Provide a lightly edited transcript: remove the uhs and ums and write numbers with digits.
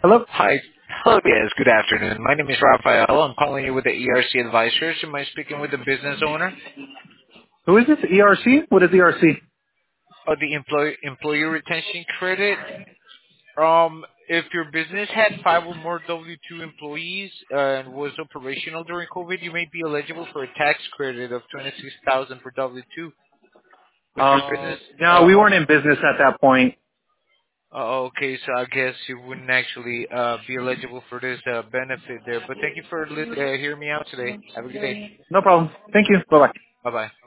Hello? Hi. Hello, yes. Good afternoon. My name is Rafael. I'm calling you with the ERC Advisors. Am I speaking with the business owner Who is this? ERC? What is ERC? of the employee retention credit? If your business had 5 or more W-2 employees and was operational during COVID, you may be eligible for a tax credit of 26,000 per W-2. Was your business? No, we weren't in business at that point. Okay, so I guess you wouldn't actually be eligible for this benefit there. But thank you for hearing me out today. Have a good day. No problem. Thank you. Bye-bye. Bye bye.